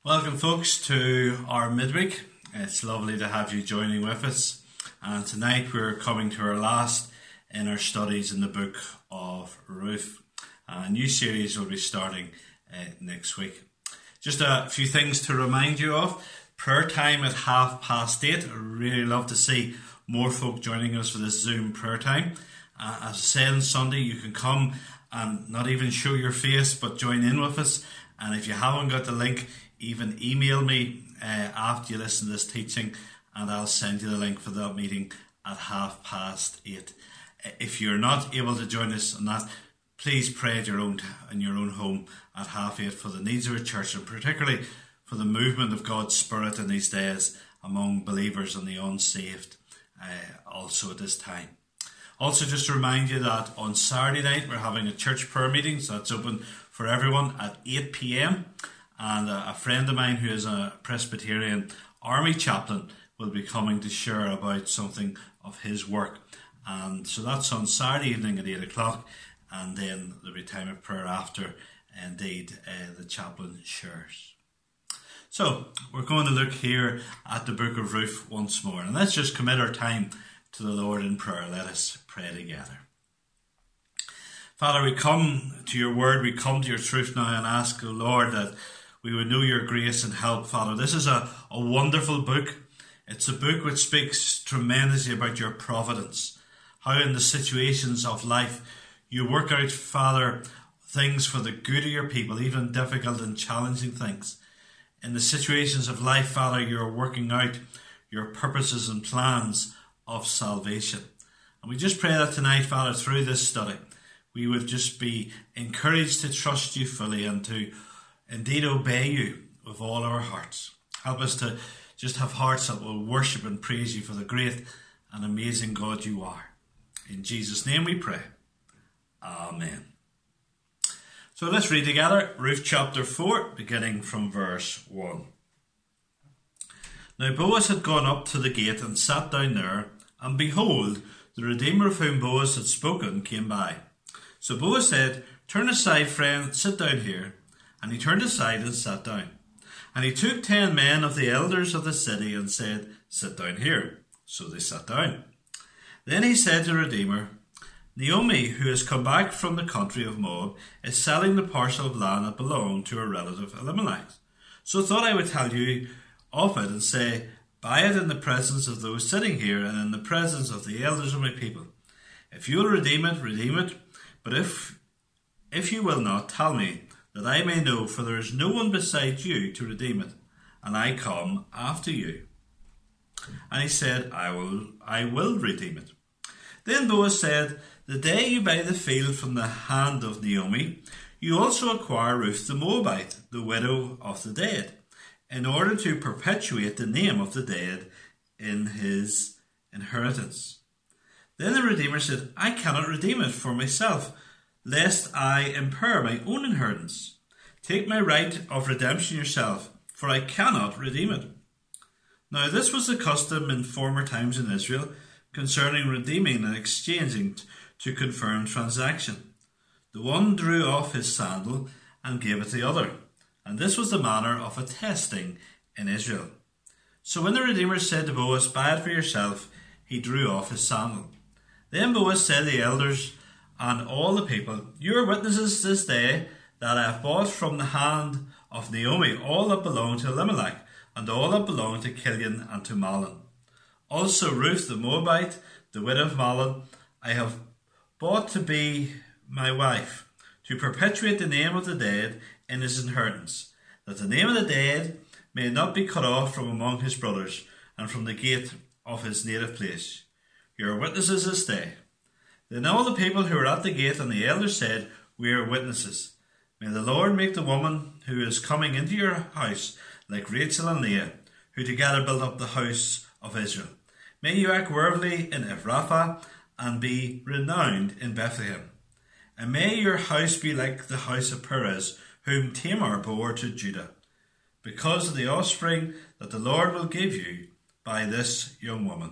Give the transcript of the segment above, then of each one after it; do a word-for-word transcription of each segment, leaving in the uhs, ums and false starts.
Welcome folks to our midweek. It's lovely to have you joining with us, and tonight we're coming to our last in our studies in the book of Ruth. A new series will be starting uh, next week. Just a few things to remind you of. Prayer time at half past eight. I really love to see more folk joining us for this Zoom prayer time. Uh, as I said on Sunday, you can come and not even show your face but join in with us, and if you haven't got the link, even email me uh, after you listen to this teaching and I'll send you the link for that meeting at half past eight. If you're not able to join us on that, please pray at your own in your own home at half eight for the needs of our church, and particularly for the movement of God's Spirit in these days among believers and the unsaved uh, also at this time. Also, just to remind you that on Saturday night we're having a church prayer meeting, so that's open for everyone at eight p.m. And a friend of mine who is a Presbyterian army chaplain will be coming to share about something of his work. And so that's on Saturday evening at eight o'clock, and then there'll be time of prayer after, indeed, uh, the chaplain shares. So we're going to look here at the book of Ruth once more, and let's just commit our time to the Lord in prayer. Let us pray together. Father, we come to your word, we come to your truth now and ask, O Lord, that we would know your grace and help, Father. This is a, a wonderful book. It's a book which speaks tremendously about your providence. How in the situations of life you work out, Father, things for the good of your people, even difficult and challenging things. In the situations of life, Father, you're working out your purposes and plans of salvation. And we just pray that tonight, Father, through this study, we would just be encouraged to trust you fully and to indeed obey you with all our hearts. Help us to just have hearts that will worship and praise you for the great and amazing God you are. In Jesus' name we pray. Amen. So let's read together Ruth chapter four, beginning from verse one. Now Boaz had gone up to the gate and sat down there, and behold, the Redeemer of whom Boaz had spoken came by. So Boaz said, "Turn aside, friend, sit down here." And he turned aside and sat down. And he took ten men of the elders of the city and said, "Sit down here." So they sat down. Then he said to the Redeemer, "Naomi, who has come back from the country of Moab, is selling the parcel of land that belonged to her relative Elimelech. So I thought I would tell you of it and say, buy it in the presence of those sitting here and in the presence of the elders of my people. If you will redeem it, redeem it. But if, if you will not, tell me, that I may know, for there is no one beside you to redeem it, and I come after you." And he said, I will I will redeem it. Then Boaz said, "The day you buy the field from the hand of Naomi, you also acquire Ruth the Moabite, the widow of the dead, in order to perpetuate the name of the dead in his inheritance." Then the Redeemer said, "I cannot redeem it for myself, lest I impair my own inheritance. Take my right of redemption yourself, for I cannot redeem it." Now this was the custom in former times in Israel concerning redeeming and exchanging to confirm transaction. The one drew off his sandal and gave it to the other, and this was the manner of attesting in Israel. So when the Redeemer said to Boaz, "Buy it for yourself," he drew off his sandal. Then Boaz said to the elders and all the people, "You are witnesses this day that I have bought from the hand of Naomi all that belonged to Elimelech, and all that belonged to Chilion and to Mahlon. Also Ruth the Moabite, the widow of Mahlon, I have bought to be my wife, to perpetuate the name of the dead in his inheritance, that the name of the dead may not be cut off from among his brothers, and from the gate of his native place. You are witnesses this day." Then all the people who were at the gate and the elders said, "We are witnesses. May the Lord make the woman who is coming into your house like Rachel and Leah, who together built up the house of Israel. May you act worthily in Ephrathah and be renowned in Bethlehem. And may your house be like the house of Perez, whom Tamar bore to Judah, because of the offspring that the Lord will give you by this young woman."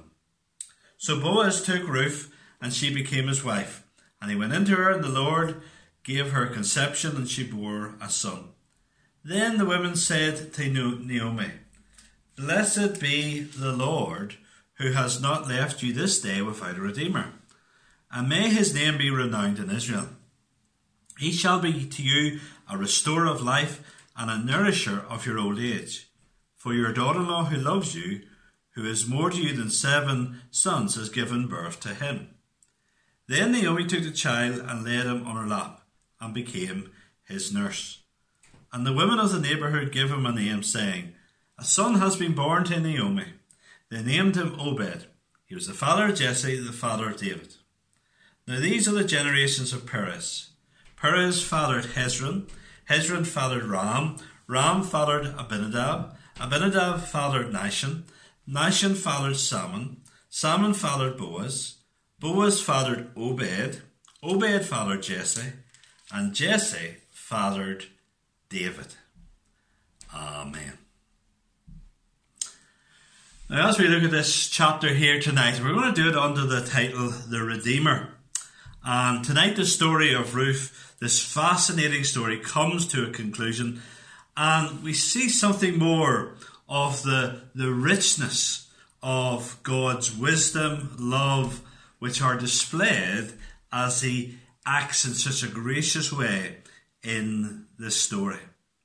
So Boaz took Ruth, and she became his wife. And he went into her, and the Lord gave her conception, and she bore a son. Then the women said to Naomi, "Blessed be the Lord, who has not left you this day without a redeemer, and may his name be renowned in Israel. He shall be to you a restorer of life and a nourisher of your old age. For your daughter-in-law who loves you, who is more to you than seven sons, has given birth to him." Then Naomi took the child and laid him on her lap, and became his nurse. And the women of the neighbourhood gave him a name, saying, "A son has been born to Naomi." They named him Obed. He was the father of Jesse, the father of David. Now these are the generations of Perez. Perez fathered Hezron. Hezron fathered Ram. Ram fathered Abinadab. Abinadab fathered Nahshon. Nahshon fathered Salmon. Salmon fathered Boaz. Boaz fathered Obed. Obed fathered Jesse. And Jesse fathered David. Amen. Now, as we look at this chapter here tonight, we're going to do it under the title, The Redeemer. And tonight the story of Ruth, this fascinating story, comes to a conclusion, and we see something more of the, the richness of God's wisdom, love, which are displayed as he acts in such a gracious way in this story.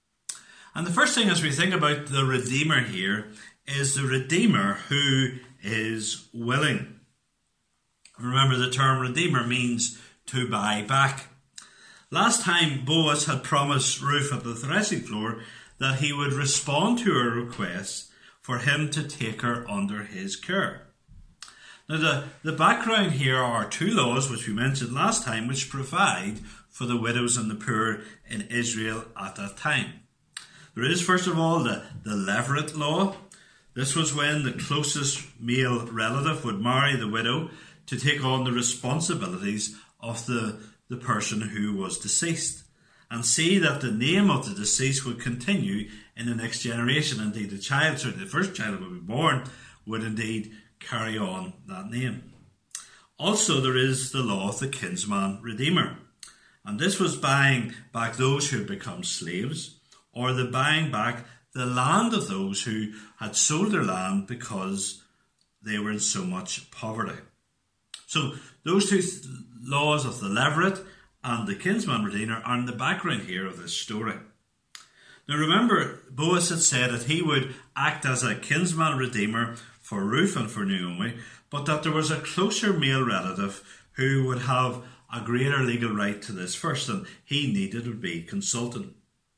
And the first thing as we think about the Redeemer here is the Redeemer who is willing. Remember, the term Redeemer means to buy back. Last time Boaz had promised Ruth at the threshing floor that he would respond to her request for him to take her under his care. Now the, the background here are two laws which we mentioned last time, which provide for the widows and the poor in Israel at that time. There is first of all the, the Levirate law. This was when the closest male relative would marry the widow to take on the responsibilities of the, the person who was deceased, and see that the name of the deceased would continue in the next generation. Indeed, the child, certainly the first child that would be born, would indeed carry on that name. Also, there is the law of the kinsman redeemer, and this was buying back those who had become slaves, or the buying back the land of those who had sold their land because they were in so much poverty. So those two th- laws of the Levirate and the kinsman redeemer are in the background here of this story. Now remember, Boaz had said that he would act as a kinsman redeemer for Ruth and for Naomi, but that there was a closer male relative who would have a greater legal right to this first, and he needed to be consulted.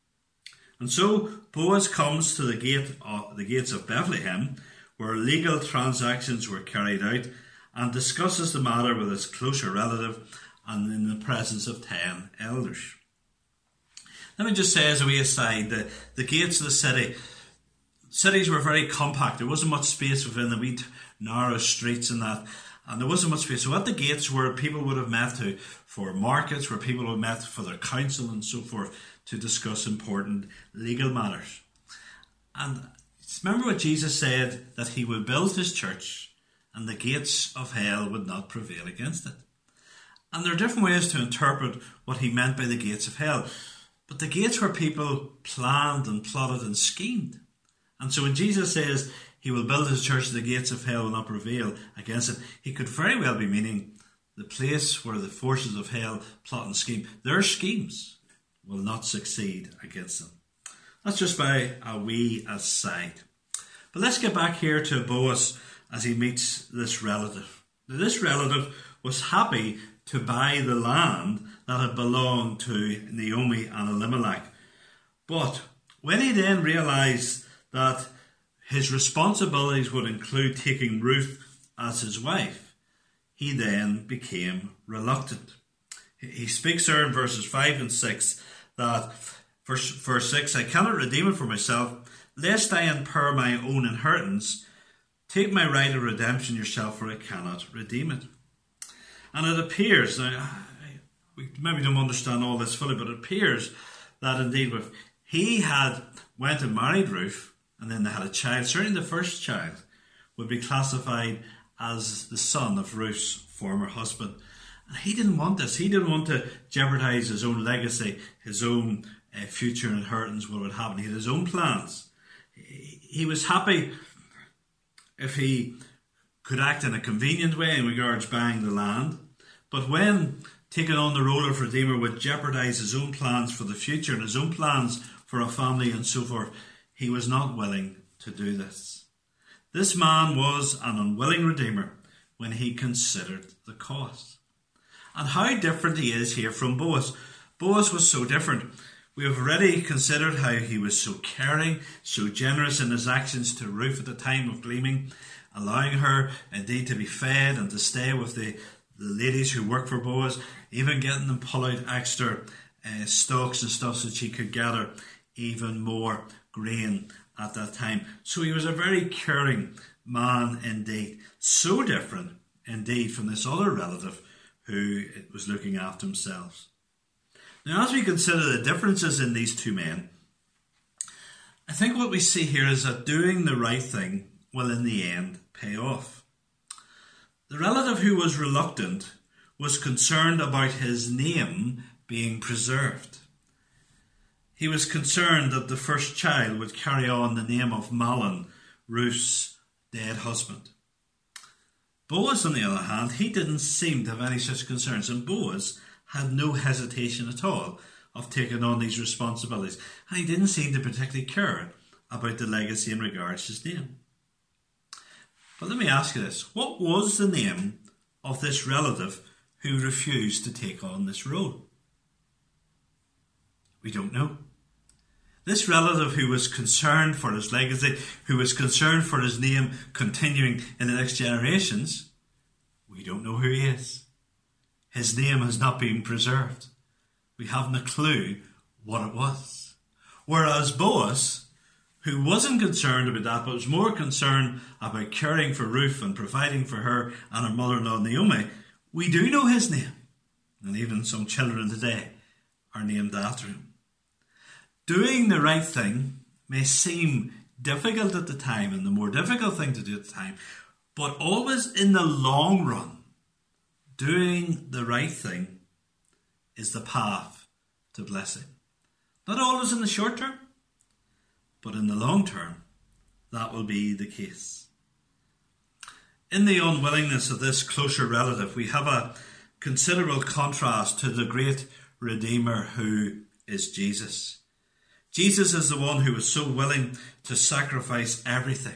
And so Boaz comes to the gate, uh, the gates of Bethlehem, where legal transactions were carried out, and discusses the matter with his closer relative and in the presence of ten elders. Let me just say as a wee aside, the, the gates of the city, cities were very compact. There wasn't much space within the wee narrow streets and that, and there wasn't much space. So at the gates where people would have met to for markets, where people would have met for their counsel and so forth, to discuss important legal matters. And remember what Jesus said, that he would build his church and the gates of hell would not prevail against it. And there are different ways to interpret what he meant by the gates of hell. But the gates were people planned and plotted and schemed. And so when Jesus says he will build his church and the gates of hell will not prevail against it, he could very well be meaning the place where the forces of hell plot and scheme. Their schemes will not succeed against them. That's just by a wee aside. But let's get back here to Boaz as he meets this relative. Now, this relative was happy to buy the land that had belonged to Naomi and Elimelech. But when he then realised that his responsibilities would include taking Ruth as his wife, he then became reluctant. He speaks there in verses five and six that, verse, verse six, "I cannot redeem it for myself, lest I impair my own inheritance. Take my right of redemption yourself, for I cannot redeem it." And it appears, now, we maybe don't understand all this fully, but it appears that indeed if he had went and married Ruth, and then they had a child, certainly the first child would be classified as the son of Ruth's former husband. And he didn't want this. He didn't want to jeopardize his own legacy, his own uh, future inheritance, what would happen. He had his own plans. He was happy if he could act in a convenient way in regards buying the land. But when taking on the role of Redeemer would jeopardize his own plans for the future and his own plans for a family and so forth, he was not willing to do this. This man was an unwilling Redeemer when he considered the cost. And how different he is here from Boaz. Boaz was so different. We have already considered how he was so caring, so generous in his actions to Ruth at the time of gleaming, allowing her indeed to be fed and to stay with the, the ladies who work for Boaz, even getting them pull out extra uh, stalks and stuff so she could gather even more grain at that time. So he was a very caring man indeed. So different indeed from this other relative who was looking after themselves. Now, as we consider the differences in these two men, I think what we see here is that doing the right thing will in the end pay off. The relative who was reluctant was concerned about his name being preserved. He was concerned that the first child would carry on the name of Mahlon, Ruth's dead husband. Boaz, on the other hand, he didn't seem to have any such concerns, and Boaz had no hesitation at all of taking on these responsibilities, and he didn't seem to particularly care about the legacy in regards to his name. But let me ask you this, what was the name of this relative who refused to take on this role? We don't know. This relative who was concerned for his legacy, who was concerned for his name continuing in the next generations, we don't know who he is. His name has not been preserved. We haven't a clue what it was. Whereas Boaz, who wasn't concerned about that, but was more concerned about caring for Ruth and providing for her and her mother-in-law Naomi, we do know his name. And even some children today are named after him. Doing the right thing may seem difficult at the time, and the more difficult thing to do at the time, but always in the long run, doing the right thing is the path to blessing. Not always in the short term, but in the long term, that will be the case. In the unwillingness of this closer relative, we have a considerable contrast to the great Redeemer who is Jesus. Jesus is the one who was so willing to sacrifice everything.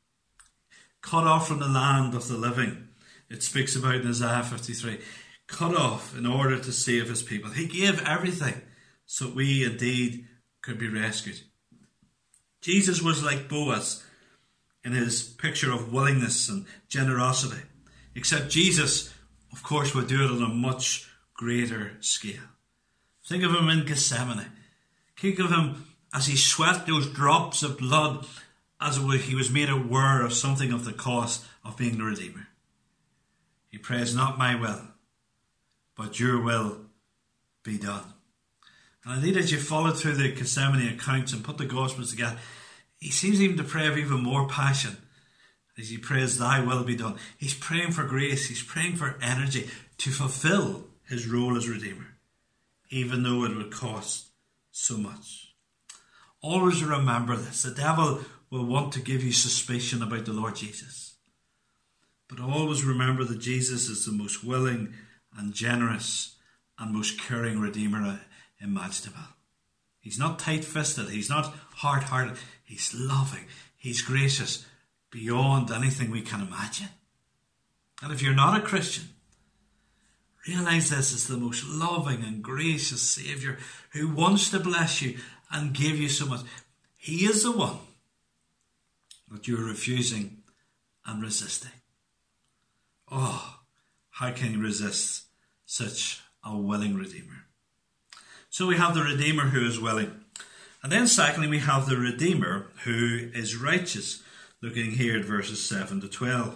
Cut off from the land of the living. It speaks about in Isaiah fifty-three. Cut off in order to save his people. He gave everything so we indeed could be rescued. Jesus was like Boaz in his picture of willingness and generosity. Except Jesus, of course, would do it on a much greater scale. Think of him in Gethsemane. Think of him as he sweat those drops of blood as he was made aware of something of the cost of being the Redeemer. He prays, not my will, but your will be done. And indeed, as you follow through the Gethsemane accounts and put the Gospels together, he seems even to pray with even more passion as he prays, thy will be done. He's praying for grace. He's praying for energy to fulfill his role as Redeemer, even though it would cost so much. Always remember this. The devil will want to give you suspicion about the Lord Jesus. But always remember that Jesus is the most willing and generous and most caring Redeemer imaginable. He's not tight-fisted. He's not hard-hearted. He's loving. He's gracious beyond anything we can imagine. And if you're not a Christian, realize this is the most loving and gracious Saviour who wants to bless you and give you so much. He is the one that you're refusing and resisting. Oh, how can you resist such a willing Redeemer? So we have the Redeemer who is willing. And then secondly, we have the Redeemer who is righteous. Looking here at verses seven to twelve.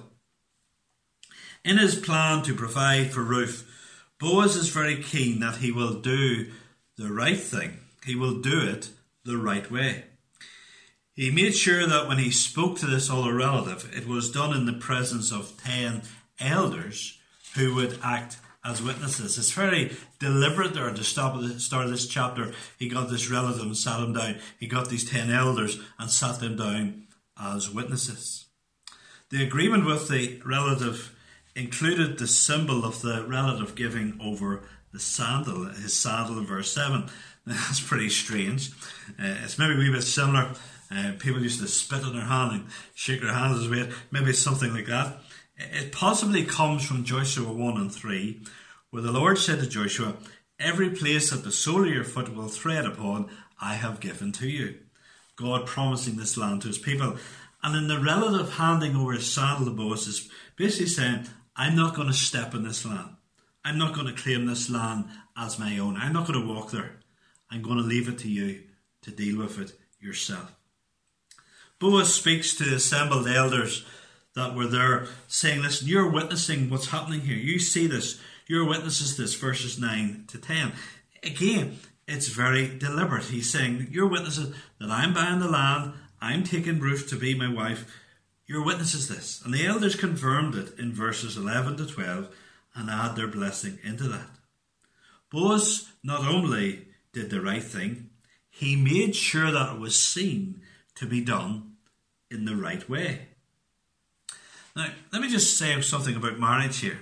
In his plan to provide for Ruth, Boaz is very keen that he will do the right thing. He will do it the right way. He made sure that when he spoke to this other relative, it was done in the presence of ten elders who would act as witnesses. It's very deliberate there at the start of the start of this chapter. He got this relative and sat him down. He got these ten elders and sat them down as witnesses. The agreement with the relative included the symbol of the relative giving over the sandal, his sandal in verse seven. That's pretty strange. Uh, it's maybe a wee bit similar. Uh, people used to spit on their hand and shake their hands as well. Maybe it's something like that. It possibly comes from Joshua one and three, where the Lord said to Joshua, "Every place that the sole of your foot will tread upon, I have given to you." God promising this land to his people. And in the relative handing over his sandal to Boaz is basically saying, I'm not going to step in this land. I'm not going to claim this land as my own. I'm not going to walk there. I'm going to leave it to you to deal with it yourself. Boaz speaks to the assembled elders that were there, saying, listen, you're witnessing what's happening here. You see this. You're witnesses to this, verses nine to ten. Again, it's very deliberate. He's saying, you're witnesses that I'm buying the land. I'm taking Ruth to be my wife. You're witnesses this. And the elders confirmed it in verses eleven to twelve and add their blessing into that. Boaz not only did the right thing, he made sure that it was seen to be done in the right way. Now, let me just say something about marriage here.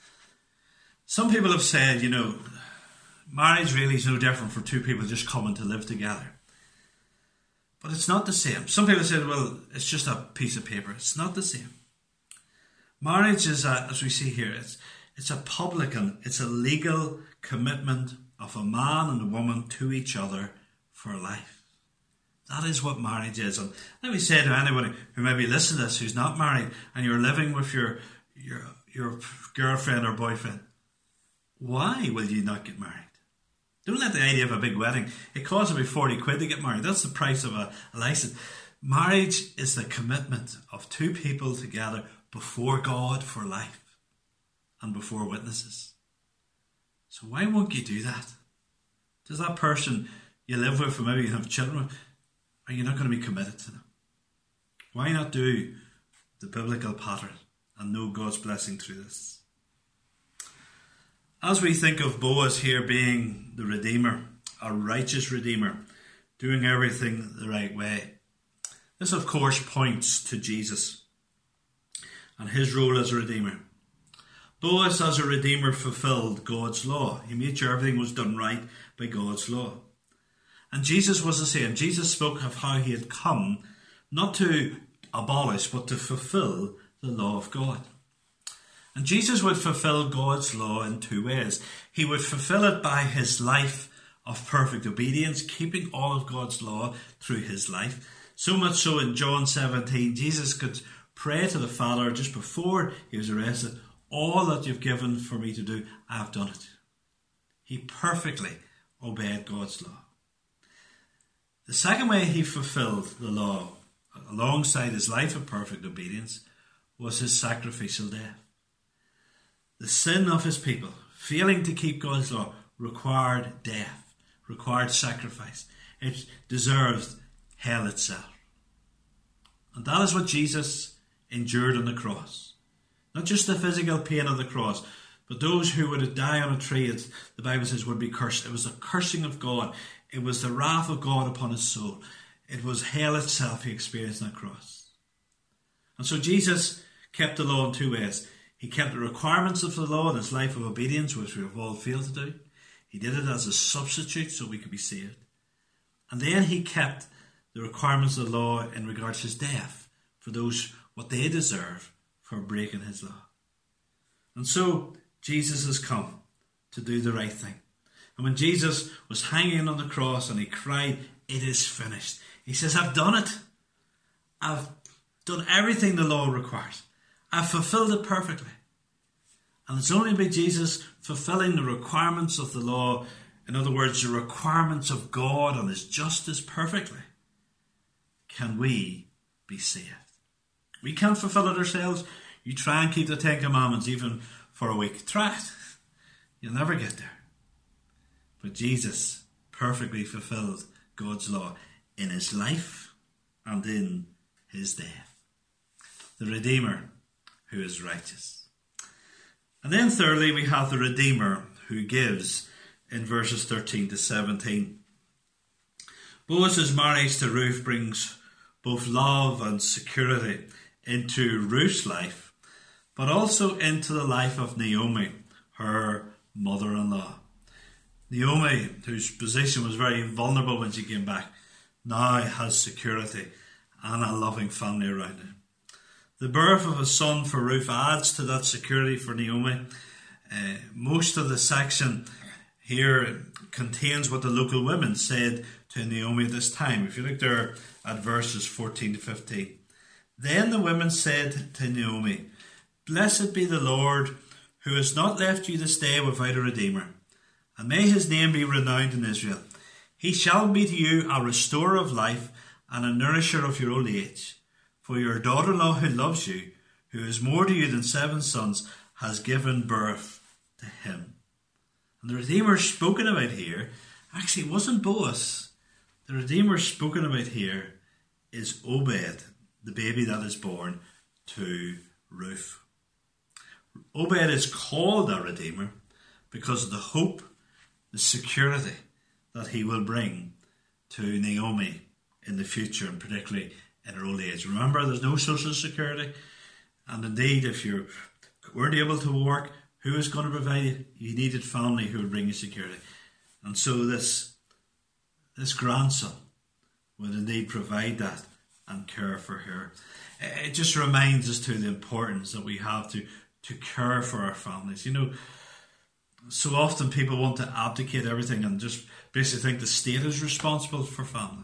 Some people have said, you know, marriage really is no different for two people just coming to live together. But it's not the same. Some people said, well, it's just a piece of paper. It's not the same. Marriage is, a, as we see here, it's, it's a public and it's a legal commitment of a man and a woman to each other for life. That is what marriage is. And let me say to anybody who maybe listens to this who's not married and you're living with your, your, your girlfriend or boyfriend, why will you not get married? Don't let the idea of a big wedding, it costs about forty quid to get married. That's the price of a, a license. Marriage is the commitment of two people together before God for life and before witnesses. So why won't you do that? Does that person you live with, or maybe you have children with, are you not going to be committed to them? Why not do the biblical pattern and know God's blessing through this? As we think of Boaz here being the Redeemer, a righteous Redeemer, doing everything the right way, this of course points to Jesus and his role as a Redeemer. Boaz as a Redeemer fulfilled God's law. He made sure everything was done right by God's law. And Jesus was the same. Jesus spoke of how he had come not to abolish but to fulfill the law of God. And Jesus would fulfill God's law in two ways. He would fulfill it by his life of perfect obedience, keeping all of God's law through his life. So much so in John seventeen, Jesus could pray to the Father just before he was arrested, all that you've given for me to do, I have done it. He perfectly obeyed God's law. The second way he fulfilled the law, alongside his life of perfect obedience, was his sacrificial death. The sin of his people, failing to keep God's law, required death, required sacrifice. It deserved hell itself. And that is what Jesus endured on the cross. Not just the physical pain of the cross, but those who would die on a tree, it's, the Bible says, would be cursed. It was the cursing of God. It was the wrath of God upon his soul. It was hell itself he experienced on that cross. And so Jesus kept the law in two ways. He kept the requirements of the law in his life of obedience, which we have all failed to do. He did it as a substitute so we could be saved. And then he kept the requirements of the law in regards to his death, for those, what they deserve for breaking his law. And so Jesus has come to do the right thing. And when Jesus was hanging on the cross and he cried, it is finished. He says, I've done it. I've done everything the law requires. I've fulfilled it perfectly. And it's only by Jesus fulfilling the requirements of the law, in other words, the requirements of God and his justice perfectly, can we be saved. We can't fulfill it ourselves. You try and keep the Ten Commandments even for a week. Try it. You'll never get there. But Jesus perfectly fulfilled God's law in his life and in his death. The Redeemer who is righteous. And then thirdly, we have the Redeemer who gives in verses thirteen to seventeen. Boaz's marriage to Ruth brings both love and security into Ruth's life, but also into the life of Naomi, her mother-in-law. Naomi, whose position was very vulnerable when she came back, now has security and a loving family around her. The birth of a son for Ruth adds to that security for Naomi. Uh, most of the section here contains what the local women said to Naomi at this time. If you look there at verses fourteen to fifteen. Then the women said to Naomi, "Blessed be the Lord, who has not left you this day without a redeemer, and may his name be renowned in Israel. He shall be to you a restorer of life and a nourisher of your old age. For your daughter-in-law who loves you, who is more to you than seven sons, has given birth to him." And the Redeemer spoken about here, actually it wasn't Boaz. The Redeemer spoken about here is Obed, the baby that is born to Ruth. Obed is called a Redeemer because of the hope, the security that he will bring to Naomi in the future, and particularly in her old age. Remember, there's no social security, and indeed, if you weren't able to work, who was going to provide you? You needed family who would bring you security. And so this, this grandson would indeed provide that and care for her. It just reminds us to the importance that we have to, to care for our families. You know, so often people want to abdicate everything and just basically think the state is responsible for family.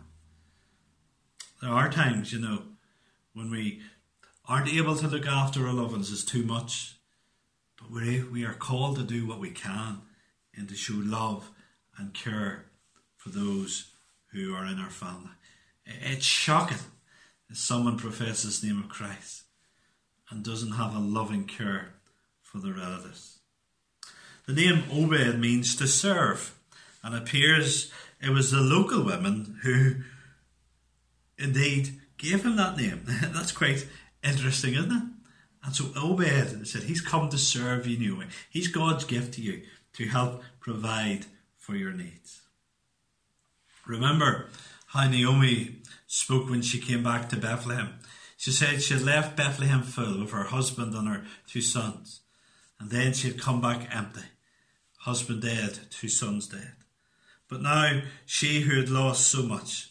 There are times, you know, when we aren't able to look after our loved ones, it's too much. But we, we are called to do what we can and to show love and care for those who are in our family. It's shocking if someone professes the name of Christ and doesn't have a loving care for their relatives. The name Obed means to serve, and appears it was the local women who indeed gave him that name. That's quite interesting, isn't it? And so Obed said, he's come to serve you, Naomi. He's God's gift to you to help provide for your needs. Remember how Naomi spoke when she came back to Bethlehem. She said she had left Bethlehem full with her husband and her two sons. And then she had come back empty. Husband dead, two sons dead. But now she who had lost so much,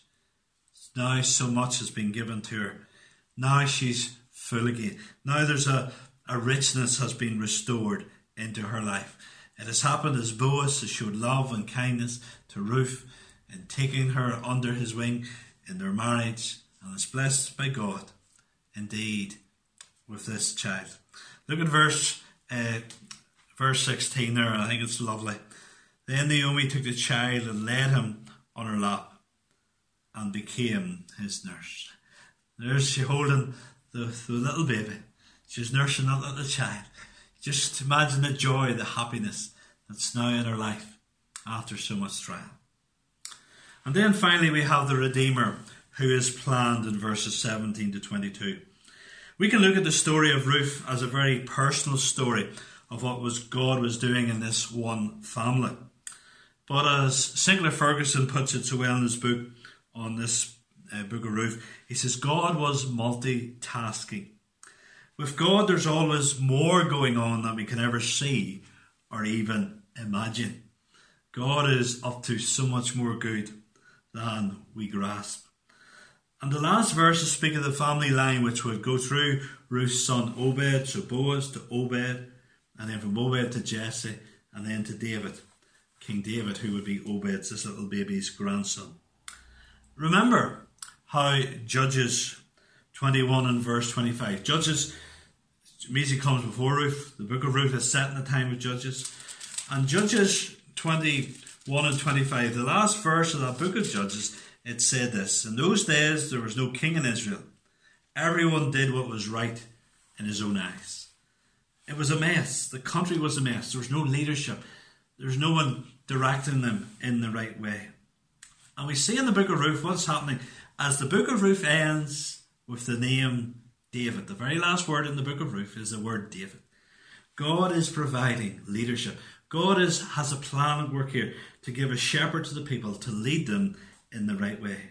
now so much has been given to her. Now she's full again. Now there's a, a richness has been restored into her life. It has happened as Boaz has showed love and kindness to Ruth in taking her under his wing in their marriage, and is blessed by God indeed with this child. Look at verse uh, verse sixteen there. I think it's lovely. Then Naomi took the child and laid him on her lap and became his nurse. There's she holding the, the little baby. She's nursing that little child. Just imagine the joy, the happiness that's now in her life after so much trial. And then finally we have the Redeemer who is planned in verses seventeen to twenty-two. We can look at the story of Ruth as a very personal story of what was God was doing in this one family. But as Sinclair Ferguson puts it so well in his book on this uh, book of Ruth, he says God was multitasking. With God there's always more going on than we can ever see or even imagine. God is up to so much more good than we grasp. And the last verses speak of the family line which would go through Ruth's son Obed, so Boaz to Obed, and then from Obed to Jesse, and then to David, King David, who would be Obed's, this little baby's grandson. Remember how Judges twenty-one and verse twenty-five, Judges immediately comes before Ruth. The book of Ruth is set in the time of Judges. And Judges twenty-one and twenty-five, the last verse of that book of Judges, it said this: in those days there was no king in Israel. Everyone did what was right in his own eyes. It was a mess. The country was a mess. There was no leadership. There was no one directing them in the right way. And we see in the book of Ruth what's happening as the book of Ruth ends with the name David. The very last word in the book of Ruth is the word David. God is providing leadership. God is, has a plan at work here to give a shepherd to the people, to lead them in the right way.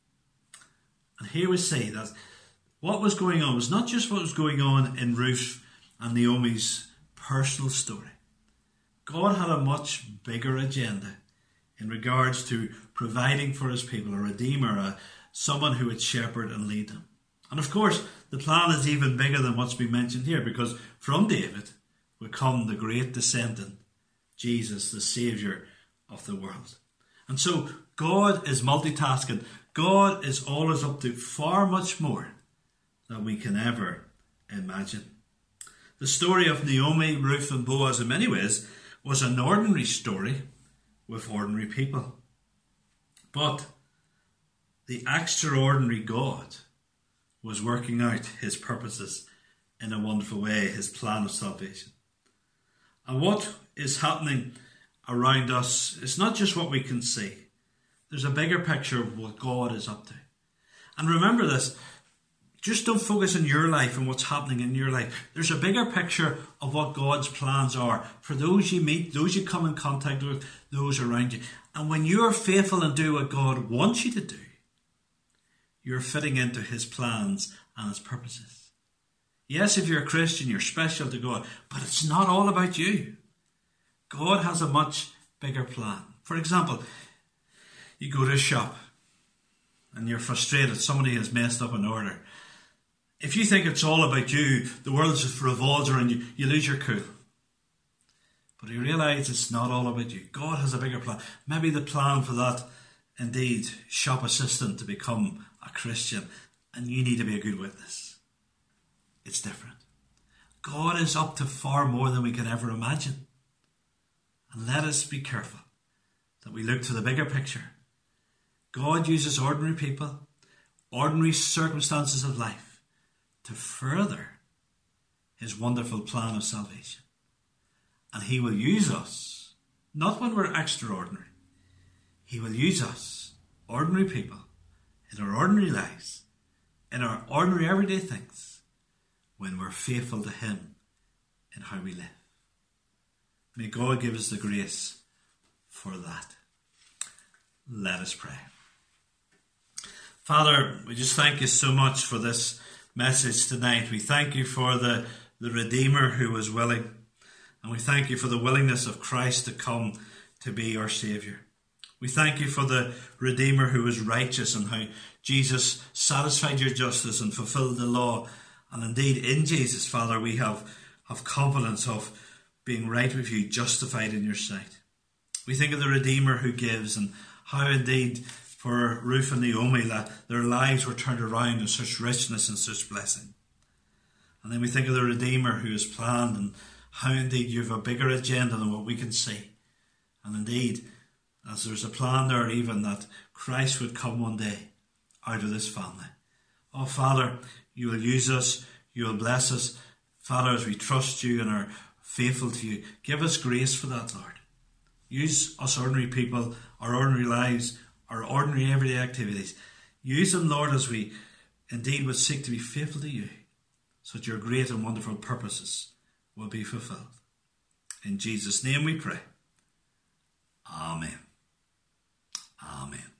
And here we see that what was going on was not just what was going on in Ruth and Naomi's personal story. God had a much bigger agenda in regards to providing for his people, a redeemer, a, someone who would shepherd and lead them. And of course, the plan is even bigger than what's been mentioned here, because from David will come the great descendant, Jesus, the Saviour of the world. And so God is multitasking. God is always up to far much more than we can ever imagine. The story of Naomi, Ruth and Boaz in many ways was an ordinary story with ordinary people. But the extraordinary God was working out his purposes in a wonderful way, his plan of salvation. And what is happening around us is not just what we can see. There's a bigger picture of what God is up to. And remember this, just don't focus on your life and what's happening in your life. There's a bigger picture of what God's plans are for those you meet, those you come in contact with, those around you. And when you're faithful and do what God wants you to do, you're fitting into his plans and his purposes. Yes, if you're a Christian, you're special to God, but it's not all about you. God has a much bigger plan. For example, you go to a shop and you're frustrated. Somebody has messed up an order. If you think it's all about you, the world just revolves around you, you lose your cool. But you realise it's not all about you. God has a bigger plan. Maybe the plan for that, indeed, shop assistant to become a Christian, and you need to be a good witness. It's different. God is up to far more than we can ever imagine. And let us be careful that we look to the bigger picture. God uses ordinary people, ordinary circumstances of life, to further his wonderful plan of salvation. And he will use us, not when we're extraordinary. He will use us, ordinary people, in our ordinary lives, in our ordinary everyday things, when we're faithful to him in how we live. May God give us the grace for that. Let us pray. Father, we just thank you so much for this message tonight. We thank you for the, the Redeemer who was willing. And we thank you for the willingness of Christ to come to be our Saviour. We thank you for the Redeemer who was righteous and how Jesus satisfied your justice and fulfilled the law. And indeed, in Jesus, Father, we have, have confidence of being right with you, justified in your sight. We think of the Redeemer who gives, and how indeed for Ruth and Naomi that their lives were turned around in such richness and such blessing. And then we think of the Redeemer who has planned, and how indeed you have a bigger agenda than what we can see. And indeed, as there's a plan there even that Christ would come one day out of this family. Oh Father, you will use us, you will bless us. Father, as we trust you and are faithful to you, give us grace for that, Lord. Use us ordinary people, our ordinary lives, our ordinary everyday activities. Use them, Lord, as we indeed would seek to be faithful to you, so that your great and wonderful purposes will be fulfilled. In Jesus' name we pray. Amen. Amen.